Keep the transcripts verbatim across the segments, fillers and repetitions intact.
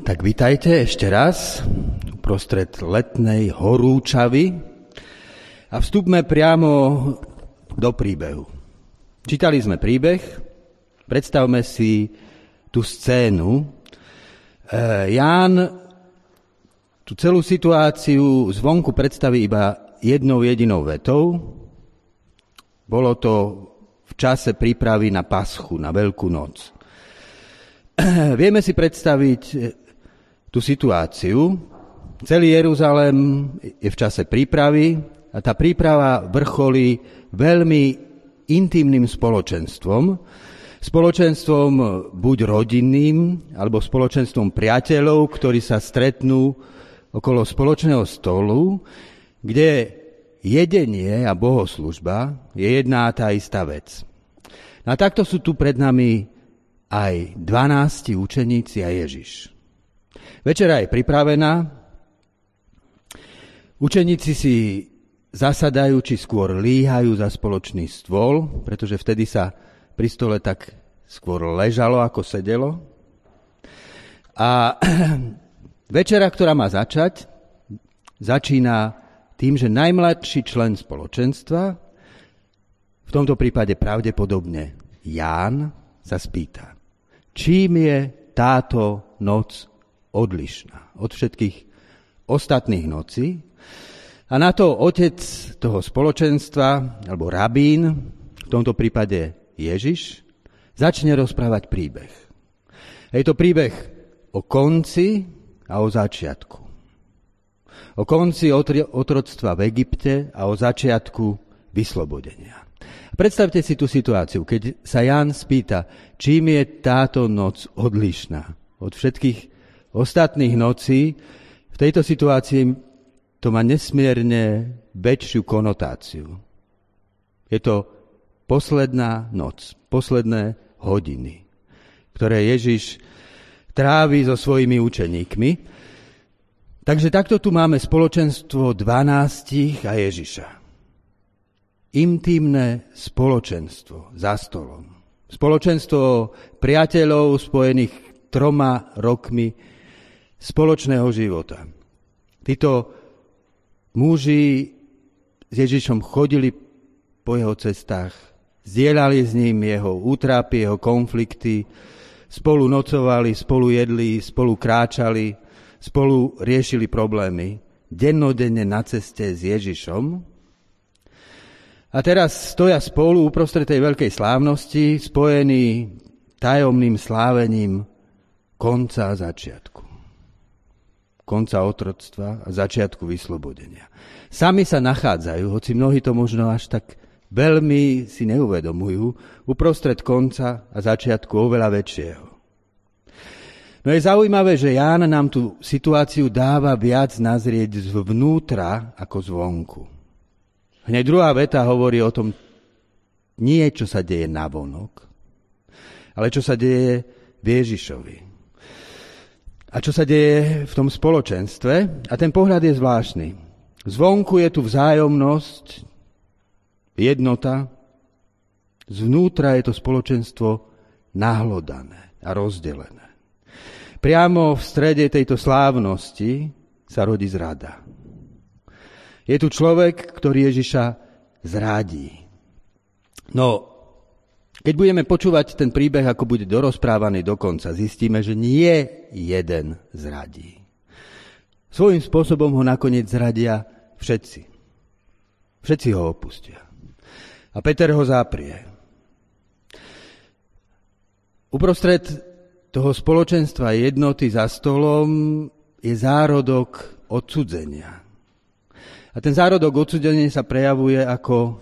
Tak vitajte ešte raz uprostred letnej horúčavy a vstupme priamo do príbehu. Čítali sme príbeh, predstavme si tú scénu. E, Ján tú celú situáciu zvonku predstaví iba jednou jedinou vetou. Bolo to v čase prípravy na Paschu, na Veľkú noc. Vieme si predstaviť tú situáciu. Celý Jeruzalém je v čase prípravy a tá príprava vrcholí veľmi intimným spoločenstvom. Spoločenstvom buď rodinným, alebo spoločenstvom priateľov, ktorí sa stretnú okolo spoločného stolu, kde jedenie a bohoslužba je jedná tá istá vec. A takto sú tu pred nami aj dvanásti učeníci a Ježiš. Večera je pripravená, učeníci si zasadajú, či skôr líhajú za spoločný stôl, pretože vtedy sa pri stole tak skôr ležalo, ako sedelo. A večera, ktorá má začať, začína tým, že najmladší člen spoločenstva, v tomto prípade pravdepodobne Ján, sa spýta, čím je táto noc odlišná od všetkých ostatných nocí. A na to otec toho spoločenstva, alebo rabín, v tomto prípade Ježiš, začne rozprávať príbeh. Je to príbeh o konci a o začiatku. O konci otroctva v Egypte a o začiatku vyslobodenia. Predstavte si tú situáciu, keď sa Ján spýta, čím je táto noc odlišná od všetkých ostatných nocí. V tejto situácii to má nesmierne väčšiu konotáciu. Je to posledná noc, posledné hodiny, ktoré Ježiš trávi so svojimi učeníkmi. Takže takto tu máme spoločenstvo dvanástich a Ježiša. Intimné spoločenstvo za stolom. Spoločenstvo priateľov spojených troma rokmi spoločného života. Títo muži s Ježišom chodili po jeho cestách, zdieľali s ním jeho útrapy, jeho konflikty, spolu nocovali, spolu jedli, spolu kráčali, spolu riešili problémy. Dennodenne na ceste s Ježišom. A teraz stoja spolu uprostred tej veľkej slávnosti, spojení tajomným slávením konca a začiatku. Konca otroctva a začiatku vyslobodenia. Sami sa nachádzajú, hoci mnohí to možno až tak veľmi si neuvedomujú, uprostred konca a začiatku oveľa väčšieho. No je zaujímavé, že Ján nám tú situáciu dáva viac nazrieť zvnútra ako zvonku. Hneď druhá veta hovorí o tom, nie čo sa deje navonok, ale čo sa deje v Ježišovi. A čo sa deje v tom spoločenstve? A ten pohľad je zvláštny. Zvonku je tu vzájomnosť, jednota, zvnútra je to spoločenstvo nahlodané a rozdelené. Priamo v strede tejto slávnosti sa rodí zrada. Je tu človek, ktorý Ježiša zradí. No, keď budeme počúvať ten príbeh, ako bude dorozprávaný do konca, zistíme, že nie jeden zradí. Svojím spôsobom ho nakoniec zradia všetci. Všetci ho opustia. A Peter ho zaprie. Uprostred toho spoločenstva jednoty za stolom je zárodok odcudzenia. A ten zárodok odcudzenia sa prejavuje ako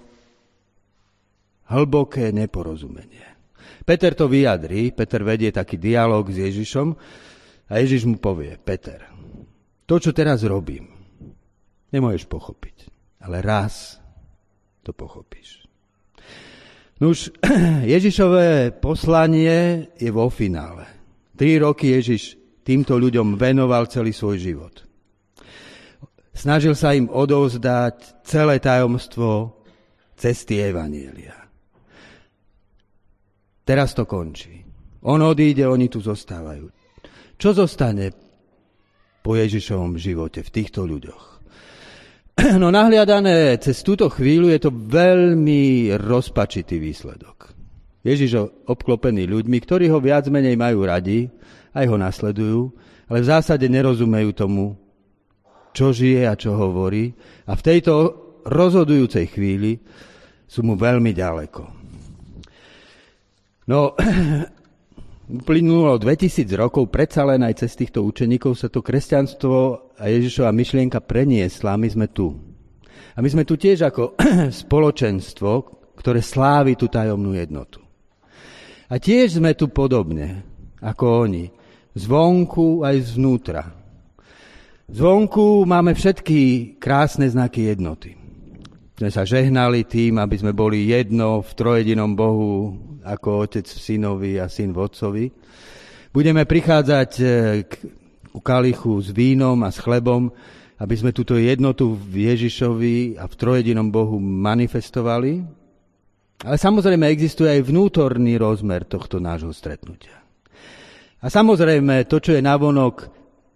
hlboké neporozumenie. Peter to vyjadrí, Peter vedie taký dialog s Ježišom a Ježiš mu povie, Peter, to, čo teraz robím, nemôžeš pochopiť, ale raz to pochopíš. Nuž, Ježišové poslanie je vo finále. Tri roky Ježiš týmto ľuďom venoval celý svoj život. Snažil sa im odovzdať celé tajomstvo cesty evanjelia. Teraz to končí. On odíde, oni tu zostávajú. Čo zostane po Ježišovom živote v týchto ľuďoch. No nahliadané cez túto chvíľu je to veľmi rozpačitý výsledok. Ježiš obklopený ľuďmi, ktorí ho viac menej majú radi, aj ho nasledujú, ale v zásade nerozumejú tomu, čo žije a čo hovorí. A v tejto rozhodujúcej chvíli sú mu veľmi ďaleko. No, uplynulo dvetisíc rokov, predsa len aj cez týchto učeníkov sa to kresťanstvo a Ježišova myšlienka preniesla. My sme tu. A my sme tu tiež ako spoločenstvo, ktoré slávi tú tajomnú jednotu. A tiež sme tu podobne, ako oni. Zvonku aj zvnútra. Zvonku máme všetky krásne znaky jednoty. Sme sa žehnali tým, aby sme boli jedno v trojedinom Bohu, ako otec v synovi a syn v otcovi. Budeme prichádzať ku kalichu s vínom a s chlebom, aby sme túto jednotu v Ježišovi a v trojedinom Bohu manifestovali. Ale samozrejme existuje aj vnútorný rozmer tohto nášho stretnutia. A samozrejme to, čo je navonok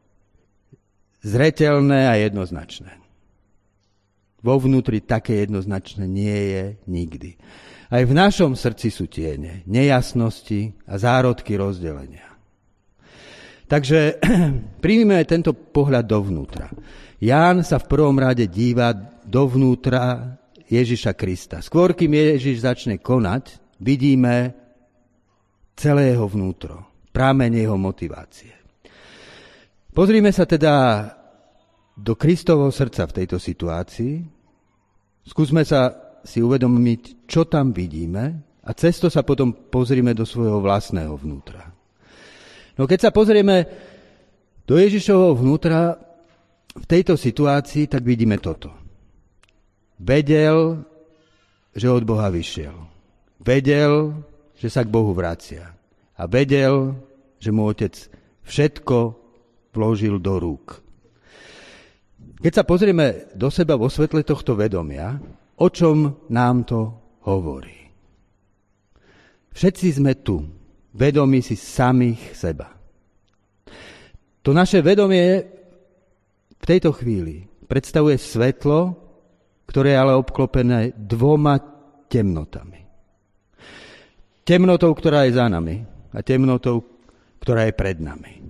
zreteľné a jednoznačné. Vo vnútri také jednoznačné nie je nikdy. Aj v našom srdci sú tiene, nejasnosti a zárodky rozdelenia. Takže príjmime tento pohľad dovnútra. Ján sa v prvom rade díva dovnútra Ježiša Krista. Skôr, kým Ježiš začne konať, vidíme celé jeho vnútro, prameň jeho motivácie. Pozrime sa teda do Kristovho srdca v tejto situácii. Skúsme sa si uvedomiť, čo tam vidíme a cez to sa potom pozrieme do svojho vlastného vnútra. No keď sa pozrieme do Ježišovho vnútra v tejto situácii, tak vidíme toto. Vedel, že od Boha vyšiel. Vedel, že sa k Bohu vracia. A vedel, že mu Otec všetko vložil do rúk. Keď sa pozrieme do seba vo svetle tohto vedomia, o čom nám to hovorí? Všetci sme tu, vedomí si samých seba. To naše vedomie v tejto chvíli predstavuje svetlo, ktoré je ale obklopené dvoma temnotami. Temnotou, ktorá je za nami a temnotou, ktorá je pred nami.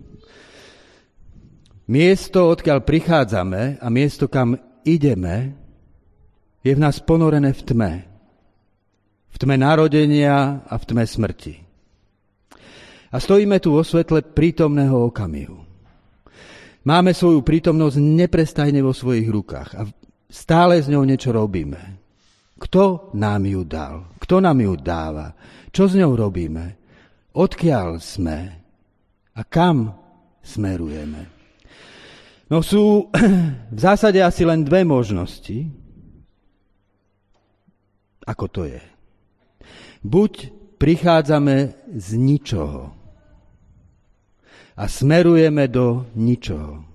Miesto, odkiaľ prichádzame a miesto, kam ideme, je v nás ponorené v tme. V tme narodenia a v tme smrti. A stojíme tu vo svetle prítomného okamihu. Máme svoju prítomnosť neprestajne vo svojich rukách a stále s ňou niečo robíme. Kto nám ju dal? Kto nám ju dáva? Čo s ňou robíme? Odkiaľ sme? A kam smerujeme? No sú v zásade asi len dve možnosti, ako to je. Buď prichádzame z ničoho a smerujeme do ničoho.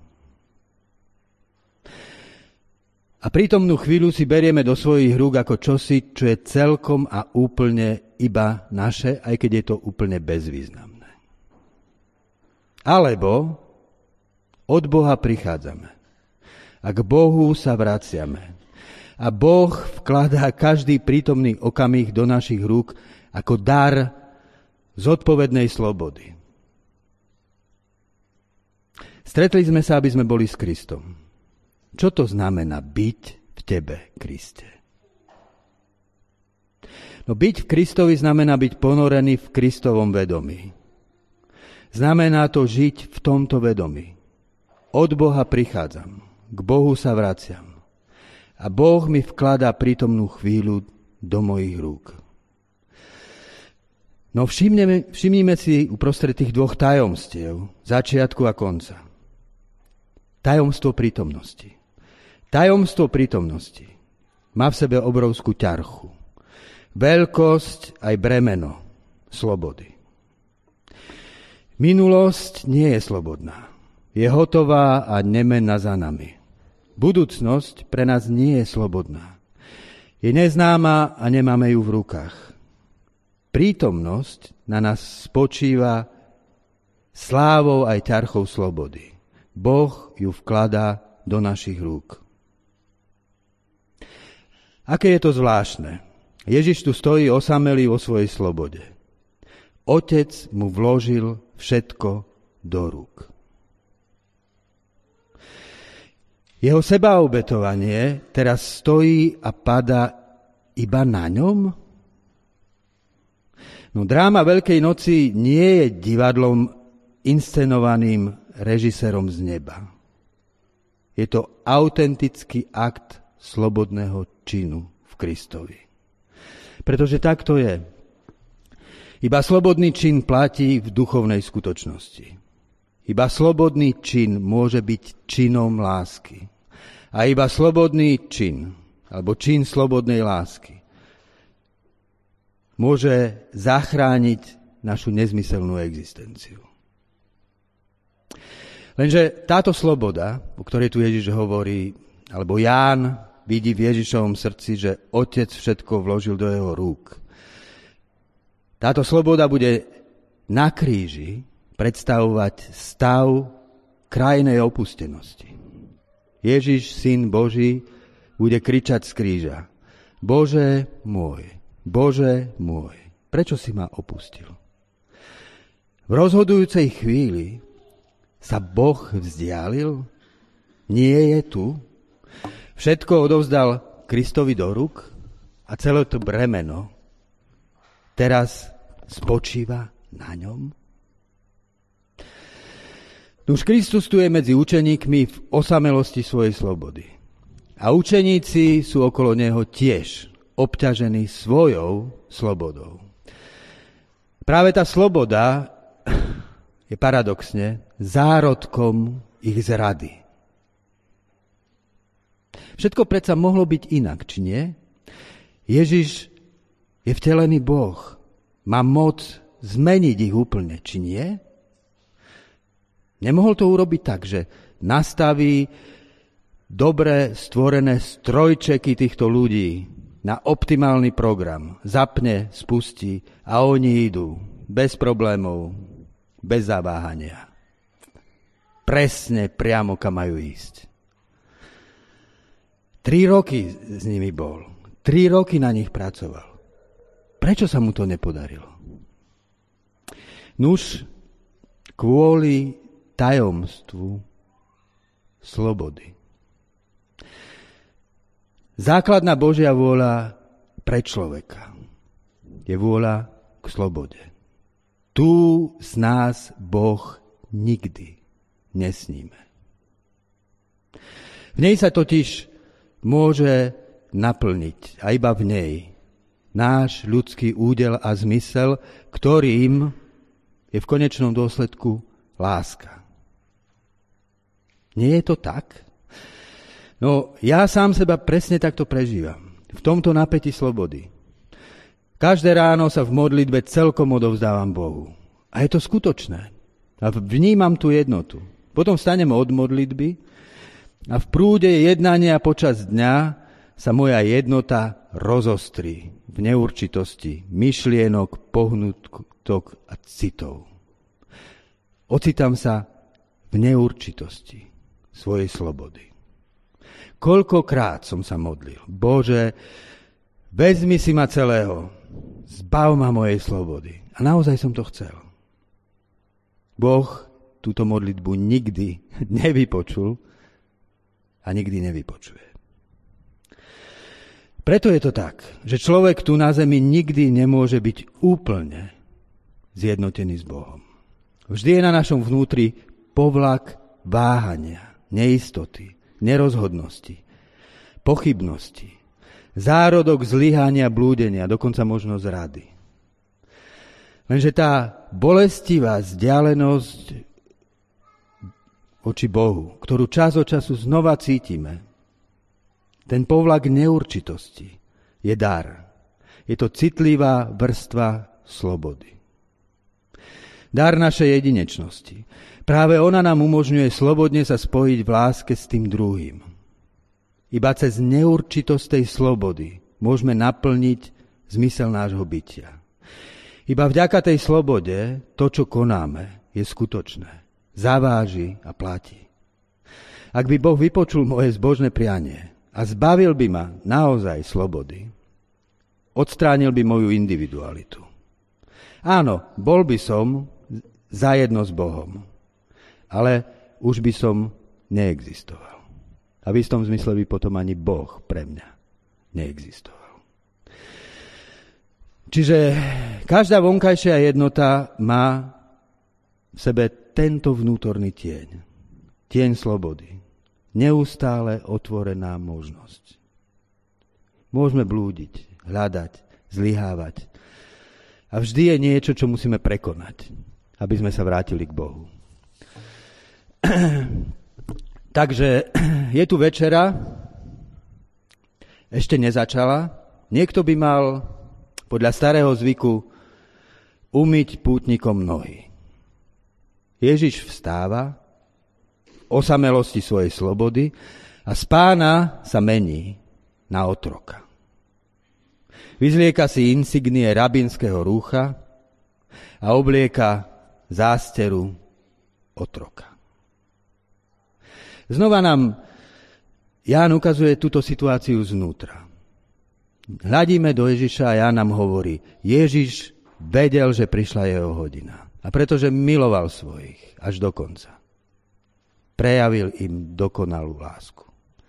A prítomnú chvíľu si berieme do svojich rúk ako čosi, čo je celkom a úplne iba naše, aj keď je to úplne bezvýznamné. Alebo od Boha prichádzame a k Bohu sa vraciame. A Boh vkladá každý prítomný okamih do našich rúk ako dar zodpovednej slobody. Stretli sme sa, aby sme boli s Kristom. Čo to znamená byť v tebe, Kriste? No byť v Kristovi znamená byť ponorený v Kristovom vedomí. Znamená to žiť v tomto vedomí. Od Boha prichádzam, k Bohu sa vraciam. A Boh mi vkladá prítomnú chvíľu do mojich rúk. No všimneme, všimnime si uprostred tých dvoch tajomstiev, začiatku a konca. Tajomstvo prítomnosti. Tajomstvo prítomnosti má v sebe obrovskú ťarchu. Veľkosť aj bremeno slobody. Minulosť nie je slobodná. Je hotová a nemenná za nami. Budúcnosť pre nás nie je slobodná. Je neznáma a nemáme ju v rukách. Prítomnosť na nás spočíva slávou aj ťarchou slobody. Boh ju vkladá do našich rúk. Aké je to zvláštne. Ježiš tu stojí osamelý vo svojej slobode. Otec mu vložil všetko do rúk. Jeho sebaobetovanie teraz stojí a pada iba na ňom? No dráma Veľkej noci nie je divadlom inscenovaným režisérom z neba. Je to autentický akt slobodného činu v Kristovi. Pretože tak to je. Iba slobodný čin platí v duchovnej skutočnosti. Iba slobodný čin môže byť činom lásky. A iba slobodný čin, alebo čin slobodnej lásky, môže zachrániť našu nezmyselnú existenciu. Lenže táto sloboda, o ktorej tu Ježiš hovorí, alebo Ján vidí v Ježišovom srdci, že Otec všetko vložil do jeho rúk. Táto sloboda bude na kríži predstavovať stav krajnej opustenosti. Ježiš, Syn Boží, bude kričať z kríža: Bože môj, Bože môj, prečo si ma opustil? V rozhodujúcej chvíli sa Boh vzdialil? Nie je tu? Všetko odovzdal Kristovi do rúk a celé to bremeno teraz spočíva na ňom? Už Kristus tu je medzi učeníkmi v osamelosti svojej slobody. A učeníci sú okolo neho tiež obťažení svojou slobodou. Práve tá sloboda je paradoxne zárodkom ich zrady. Všetko predsa mohlo byť inak, či nie? Ježiš je vtelený Boh. Má moc zmeniť ich úplne, či nie? Nemohol to urobiť tak, že nastaví dobre stvorené strojčeky týchto ľudí na optimálny program, zapne, spustí a oni idú bez problémov, bez zaváhania. Presne priamo, kam majú ísť. Tri roky s nimi bol. Tri roky na nich pracoval. Prečo sa mu to nepodarilo? Nuž, kvôli tajomstvu slobody. Základná Božia vôľa pre človeka je vôľa k slobode. Tu z nás Boh nikdy nesníme. V nej sa totiž môže naplniť, a iba v nej, náš ľudský údel a zmysel, ktorým je v konečnom dôsledku láska. Nie je to tak? No, ja sám seba presne takto prežívam. V tomto napätí slobody. Každé ráno sa v modlitbe celkom odovzdávam Bohu. A je to skutočné. A vnímam tú jednotu. Potom vstanem od modlitby a v prúde jednania počas dňa sa moja jednota rozostrí v neurčitosti myšlienok, pohnutok a citov. Ocitám sa v neurčitosti svojej slobody. Koľkokrát som sa modlil: Bože, vezmi si ma celého, zbav ma mojej slobody. A naozaj som to chcel. Boh túto modlitbu nikdy nevypočul a nikdy nevypočuje. Preto je to tak, že človek tu na zemi nikdy nemôže byť úplne zjednotený s Bohom. Vždy je na našom vnútri povlak váhania, neistoty, nerozhodnosti, pochybnosti, zárodok zlyhania, blúdenia, dokonca možno zrady. Lenže tá bolestivá vzdialenosť voči Bohu, ktorú čas od času znova cítime, ten povlak neurčitosti je dar. Je to citlivá vrstva slobody. Dar našej jedinečnosti. Práve ona nám umožňuje slobodne sa spojiť v láske s tým druhým. Iba cez neurčitosť tej slobody môžeme naplniť zmysel nášho bytia. Iba vďaka tej slobode to, čo konáme, je skutočné. Zaváži a platí. Ak by Boh vypočul moje zbožné prianie a zbavil by ma naozaj slobody, odstránil by moju individualitu. Áno, bol by som zajedno s Bohom, ale už by som neexistoval. A v istom zmysle by potom ani Boh pre mňa neexistoval. Čiže každá vonkajšia jednota má v sebe tento vnútorný tieň. Tieň slobody. Neustále otvorená možnosť. Môžeme blúdiť, hľadať, zlyhávať. A vždy je niečo, čo musíme prekonať, aby sme sa vrátili k Bohu. Takže je tu večera, ešte nezačala. Niekto by mal podľa starého zvyku umyť pútnikom nohy. Ježiš vstáva v osamelosti svojej slobody a z pána sa mení na otroka. Vyzlieka si insignie rabínskeho rúcha a oblieka zásteru otroka. Znova nám Ján ukazuje túto situáciu znútra. Hľadíme do Ježiša a Ján nám hovorí, Ježiš vedel, že prišla jeho hodina. A pretože miloval svojich až do konca, prejavil im dokonalú lásku.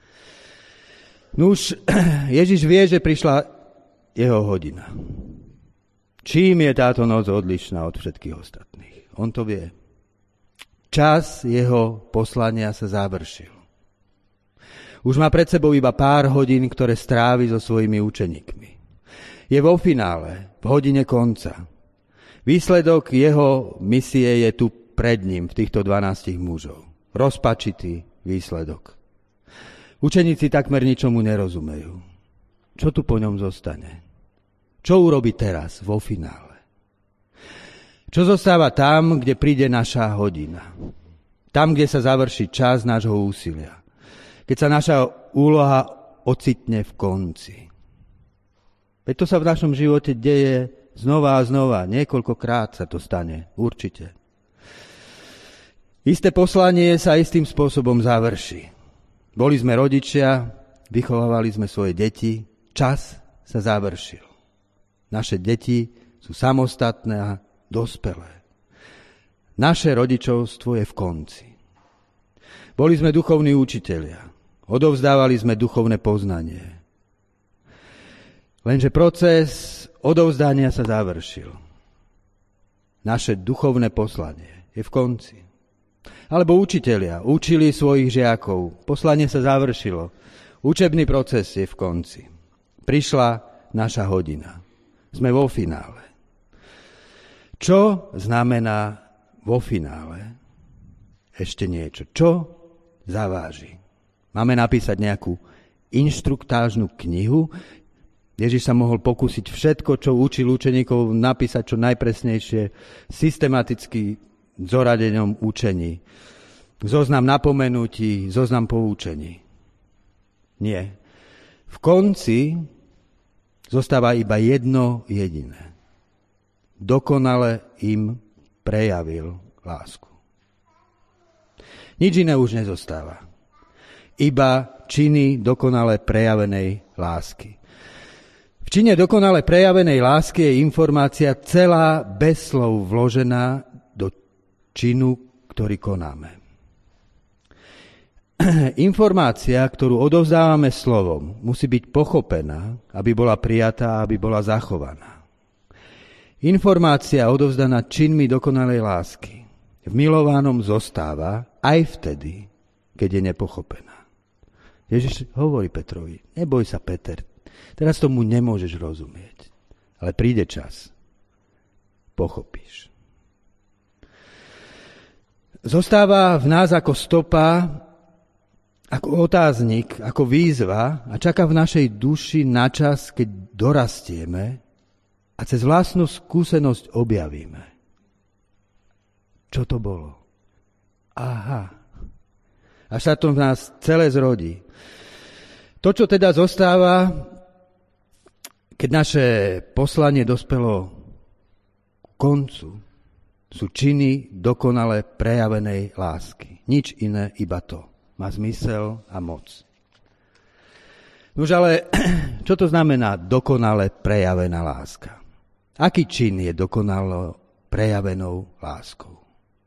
Nuž, Ježiš vie, že prišla jeho hodina. Čím je táto noc odlišná od všetkých ostatných? On to vie. Čas jeho poslania sa završil. Už má pred sebou iba pár hodín, ktoré strávi so svojimi učeníkmi. Je vo finále, v hodine konca. Výsledok jeho misie je tu pred ním, v týchto dvanástich mužov. Rozpačitý výsledok. Učeníci takmer ničomu nerozumejú. Čo tu po ňom zostane? Čo urobí teraz, vo finále? Čo zostáva tam, kde príde naša hodina? Tam, kde sa završí čas nášho úsilia. Keď sa naša úloha ocitne v konci. Veď to sa v našom živote deje znova a znova. Niekoľkokrát sa to stane. Určite. Isté poslanie sa istým spôsobom završí. Boli sme rodičia, vychovávali sme svoje deti. Čas sa završil. Naše deti sú samostatné a dospelé. Naše rodičovstvo je v konci. Boli sme duchovní učitelia. Odovzdávali sme duchovné poznanie. Lenže proces odovzdania sa završil. Naše duchovné poslanie je v konci. Alebo učitelia učili svojich žiakov. Poslanie sa završilo. Učebný proces je v konci. Prišla naša hodina. Sme vo finále. Čo znamená vo finále ešte niečo? Čo zaváži? Máme napísať nejakú inštruktážnu knihu. Ježiš sa mohol pokúsiť všetko, čo učil učeníkov, napísať čo najpresnejšie, systematicky zoradenom učení. Zoznam napomenutí, zoznam poučení. Nie. V konci zostáva iba jedno jediné. Dokonale im prejavil lásku. Nič iné už nezostáva. Iba činy dokonale prejavenej lásky. V čine dokonale prejavenej lásky je informácia celá bez slov vložená do činu, ktorý konáme. Informácia, ktorú odovzdávame slovom, musí byť pochopená, aby bola prijatá, aby bola zachovaná. Informácia odovzdaná činmi dokonalej lásky v milovanom zostáva aj vtedy, keď je nepochopená. Ježiš hovorí Petrovi, neboj sa, Peter, teraz tomu nemôžeš rozumieť, ale príde čas, pochopíš. Zostáva v nás ako stopa, ako otáznik, ako výzva a čaká v našej duši na čas, keď dorastieme a cez vlastnú skúsenosť objavíme. Čo to bolo? Aha. Až sa to v nás celé zrodí. To, čo teda zostáva, keď naše poslanie dospelo k koncu, sú činy dokonale prejavenej lásky. Nič iné, iba to. má zmysel a moc. Nož ale, čo to znamená dokonale prejavená láska? Aký čin je dokonalo prejavenou láskou?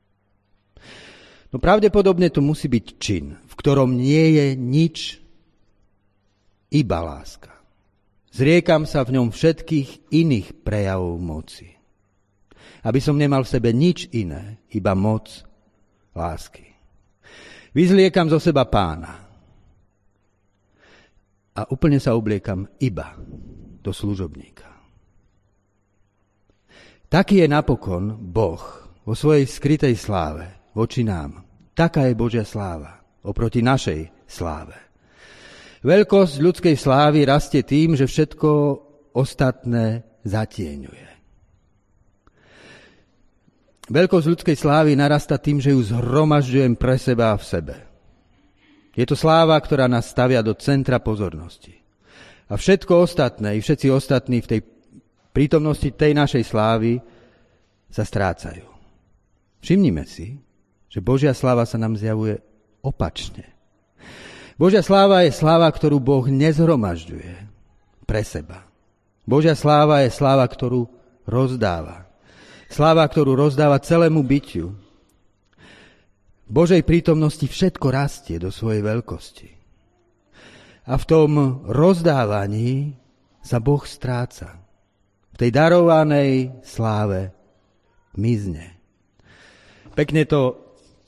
No pravdepodobne to musí byť čin, v ktorom nie je nič, iba láska. Zriekam sa v ňom všetkých iných prejavov moci. Aby som nemal v sebe nič iné, iba moc lásky. Vyzliekam zo seba Pána a úplne sa obliekam iba do služobníka. Taký je napokon Boh vo svojej skrytej sláve voči nám. Taká je Božia sláva oproti našej sláve. Veľkosť ľudskej slávy rastie tým, že všetko ostatné zatieňuje. Veľkosť ľudskej slávy narasta tým, že ju zhromažďujem pre seba a v sebe. Je to sláva, ktorá nás stavia do centra pozornosti. A všetko ostatné, i všetci ostatní v tej prítomnosti tej našej slávy sa strácajú. Všimnime si, že Božia sláva sa nám zjavuje opačne. Božia sláva je sláva, ktorú Boh nezhromažďuje pre seba. Božia sláva je sláva, ktorú rozdáva. Sláva, ktorú rozdáva celému bytiu. V Božej prítomnosti všetko rastie do svojej veľkosti. A v tom rozdávaní sa Boh stráca. V tej darovanej sláve mizne. Pekne to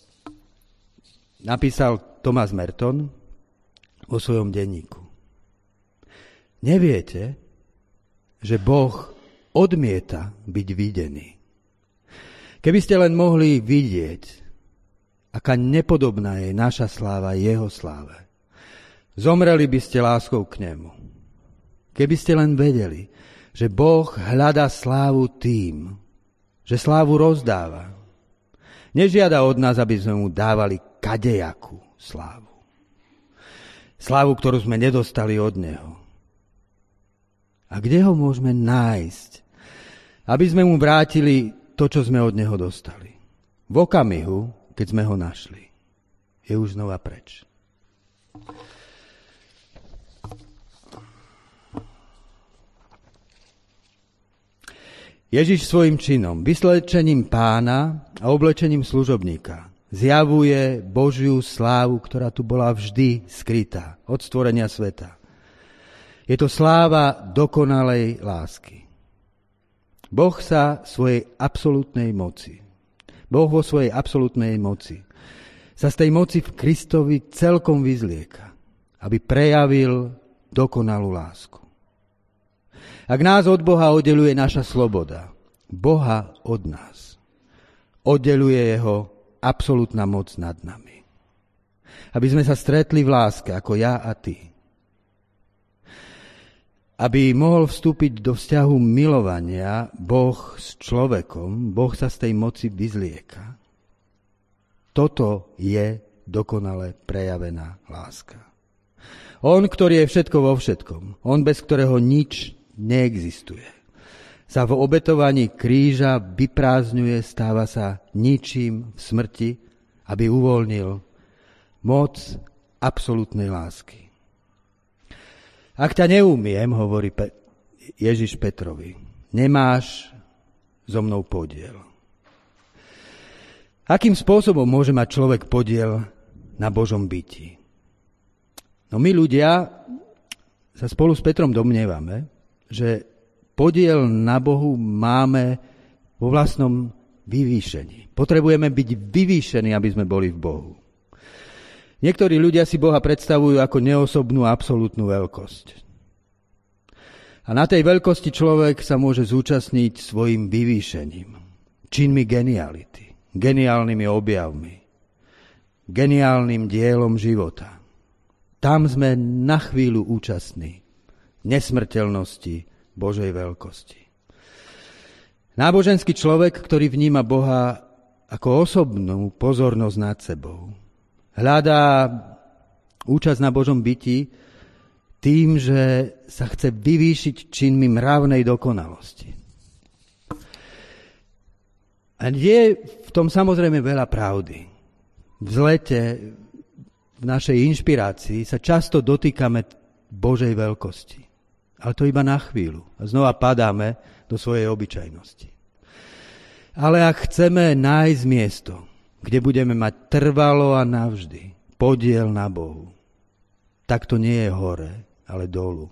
napísal Thomas Merton vo svojom denníku. Neviete, že Boh odmieta byť videný. Keby ste len mohli vidieť, aká nepodobná je naša sláva jeho sláve, zomreli by ste láskou k nemu. Keby ste len vedeli, že Boh hľadá slávu tým, že slávu rozdáva. Nežiada od nás, aby sme mu dávali kadejakú slávu. Slávu, ktorú sme nedostali od neho. A kde ho môžeme nájsť? Aby sme mu vrátili to, čo sme od neho dostali. V okamihu, keď sme ho našli, je už znova preč. Ježiš svojim činom, vyslečením Pána a oblečením služobníka zjavuje Božiu slávu, ktorá tu bola vždy skrytá od stvorenia sveta. Je to sláva dokonalej lásky. Boh sa svojej absolútnej moci, Boh vo svojej absolútnej moci sa z tej moci v Kristovi celkom vyzlieka, aby prejavil dokonalú lásku. Ak nás od Boha oddeluje naša sloboda, Boha od nás oddeluje jeho absolútna moc nad nami. Aby sme sa stretli v láske, ako ja a ty. Aby mohol vstúpiť do vzťahu milovania Boh s človekom, Boh sa z tej moci vyzlieka. Toto je dokonale prejavená láska. On, ktorý je všetko vo všetkom, on, bez ktorého nič neexistuje, sa v obetovaní kríža vyprázdňuje, stáva sa ničím v smrti, aby uvoľnil moc absolútnej lásky. Ak ťa neumiem, hovorí Pe- Ježiš Petrovi, nemáš so mnou podiel. Akým spôsobom môže mať človek podiel na Božom byti? No my ľudia sa spolu s Petrom domnievame, že podiel na Bohu máme vo vlastnom vyvýšení. Potrebujeme byť vyvýšení, aby sme boli v Bohu. Niektorí ľudia si Boha predstavujú ako neosobnú absolútnu veľkosť. A na tej veľkosti človek sa môže zúčastniť svojim vyvýšením, činmi geniality, geniálnymi objavmi, geniálnym dielom života. Tam sme na chvíľu účastní nesmrteľnosti Božej veľkosti. Náboženský človek, ktorý vníma Boha ako osobnú pozornosť nad sebou, hľadá účasť na Božom byti tým, že sa chce vyvýšiť činmi mravnej dokonalosti. A je v tom samozrejme veľa pravdy. V zlete, v našej inšpirácii sa často dotýkame Božej veľkosti. Ale to iba na chvíľu. A znova padáme do svojej obyčajnosti. Ale ak chceme nájsť miesto, kde budeme mať trvalo a navždy podiel na Bohu, tak to nie je hore, ale dolu.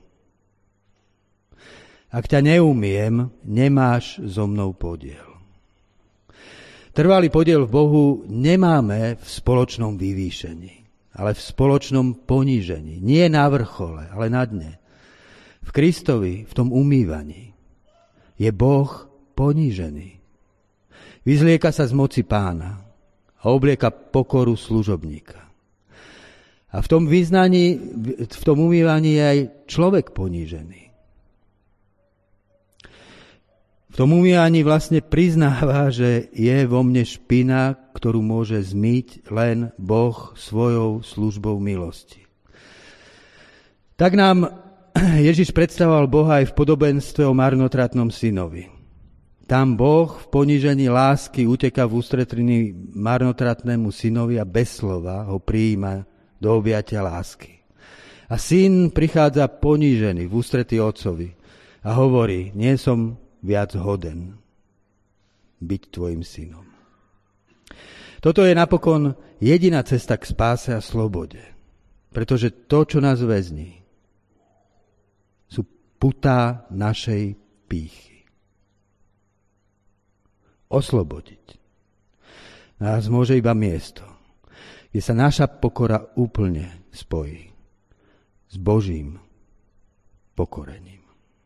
Ak ťa neumiem, nemáš so mnou podiel. Trvalý podiel v Bohu nemáme v spoločnom vyvýšení, ale v spoločnom ponížení. Nie na vrchole, ale na dne. V Kristovi, v tom umývaní, je Boh ponížený. Vyzlieka sa z moci Pána a oblieka pokoru služobníka. A v tom vyznaní, v tom umývaní je aj človek ponížený. V tom umývaní vlastne priznáva, že je vo mne špina, ktorú môže zmyť len Boh svojou službou milosti. Tak nám Ježiš predstavoval Boha aj v podobenstve o marnotratnom synovi. Tam Boh v ponížení lásky uteká v ústretí marnotratnému synovi a bez slova ho prijíma do objatia lásky. A syn prichádza ponížený v ústretí otcovi a hovorí: nie som viac hoden byť tvojim synom. Toto je napokon jediná cesta k spáse a slobode, pretože to, čo nás väzní, sú putá našej pýchy. Oslobodiť nás môže iba miesto, kde sa naša pokora úplne spojí s Božím pokorením.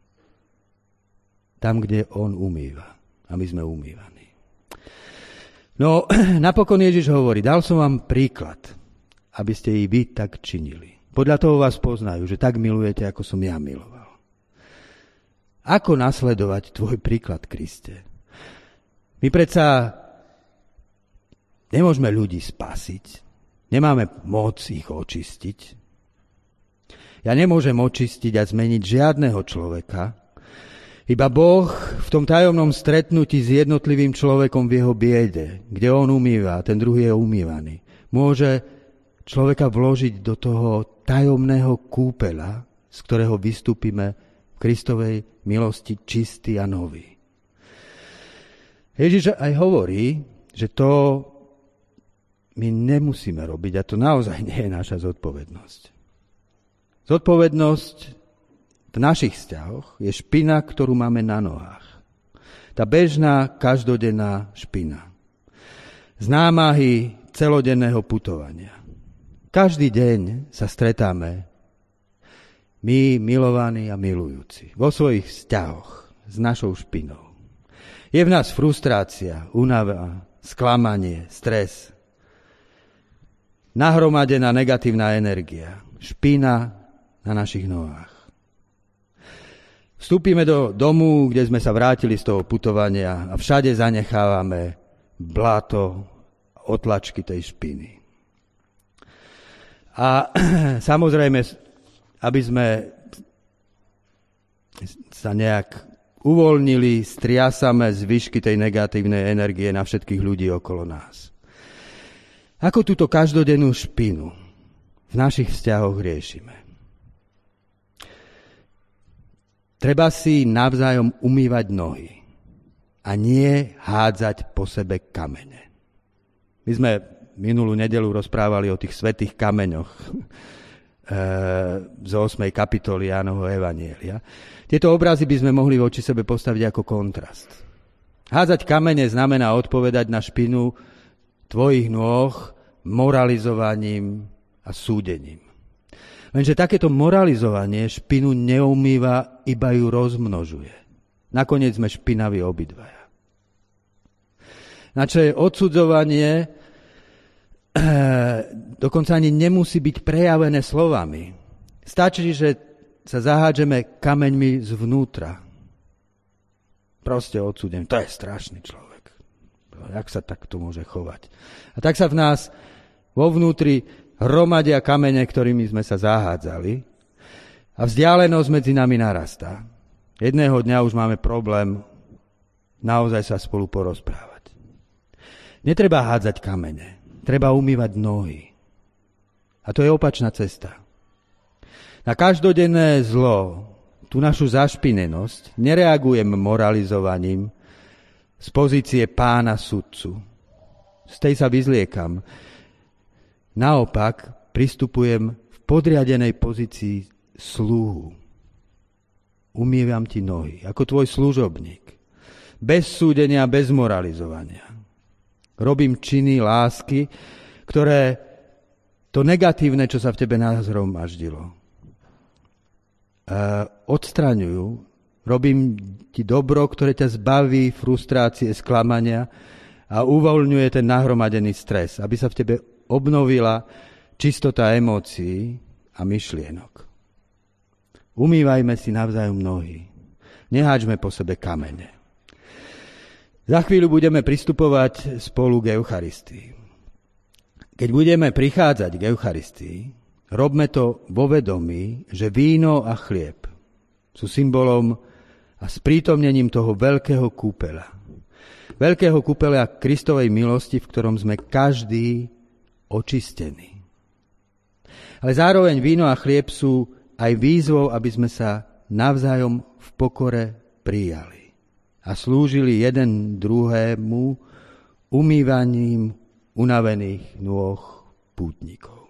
Tam, kde on umýva a my sme umývaní. No, napokon Ježiš hovorí: dal som vám príklad, aby ste i vy tak činili. Podľa toho vás poznajú, že tak milujete, ako som ja miloval. Ako nasledovať tvoj príklad, Kriste? My predsa nemôžeme ľudí spasiť, nemáme moc ich očistiť. Ja nemôžem očistiť a zmeniť žiadneho človeka. Iba Boh v tom tajomnom stretnutí s jednotlivým človekom v jeho biede, kde on umýva, ten druhý je umývaný, môže človeka vložiť do toho tajomného kúpeľa, z ktorého vystúpime v Kristovej milosti čistý a nový. Ježiš aj hovorí, že to my nemusíme robiť a to naozaj nie je naša zodpovednosť. Zodpovednosť v našich vzťahoch je špina, ktorú máme na nohách. Tá bežná, každodenná špina. Z námahy celodenného putovania. Každý deň sa stretáme my, milovaní a milujúci, vo svojich vzťahoch s našou špinou. Je v nás frustrácia, únava, sklamanie, stres, nahromadená negatívna energia, špina na našich nohách. Vstúpime do domu, kde sme sa vrátili z toho putovania a všade zanechávame bláto, otlačky tej špiny. A samozrejme, aby sme sa nejak uvoľnili, striasame zvyšky tej negatívnej energie na všetkých ľudí okolo nás. Ako túto každodennú špinu v našich vzťahoch riešime? Treba si navzájom umývať nohy a nie hádzať po sebe kamene. My sme minulú nedeľu rozprávali o tých svätých kameňoch e, z ôsmej kapitoly Jánovho evanjelia. Tieto obrazy by sme mohli voči sebe postaviť ako kontrast. Hádzať kamene znamená odpovedať na špinu tvojich nôh moralizovaním a súdením. Lenže takéto moralizovanie špinu neumýva, iba ju rozmnožuje. Nakoniec sme špinaví obidvaja. Naše odsudzovanie e, dokonca ani nemusí byť prejavené slovami. Stačí, že sa zahádžeme kameňmi zvnútra. Proste odsúdem, to je strašný človek. Jak sa takto môže chovať? A tak sa v nás vo vnútri hromadia kamene, ktorými sme sa zahádzali a vzdialenosť medzi nami narastá. Jedného dňa už máme problém naozaj sa spolu porozprávať. Netreba hádzať kamene, treba umývať nohy. A to je opačná cesta. Na každodenné zlo, tú našu zašpinenosť, nereagujem moralizovaním z pozície pána sudcu. Z tej sa vyzliekam. Naopak pristupujem v podriadenej pozícii slúhu. Umývam ti nohy, ako tvoj služobník. Bez súdenia, bez moralizovania. Robím činy lásky, ktoré to negatívne, čo sa v tebe nazhromaždilo, odstraňujú. Robím ti dobro, ktoré ťa zbaví frustrácie, sklamania a uvoľňuje ten nahromadený stres, aby sa v tebe obnovila čistota emócií a myšlienok. Umývajme si navzájom nohy. Neháčme po sebe kamene. Za chvíľu budeme pristupovať spolu k Eucharistii. Keď budeme prichádzať k Eucharistii, robme to vo vedomí, že víno a chlieb sú symbolom a sprítomnením toho veľkého kúpeľa. Veľkého kúpeľa Kristovej milosti, v ktorom sme každý očistení. Ale zároveň víno a chlieb sú aj výzvou, aby sme sa navzájom v pokore prijali a slúžili jeden druhému umývaním unavených nôh pútnikov.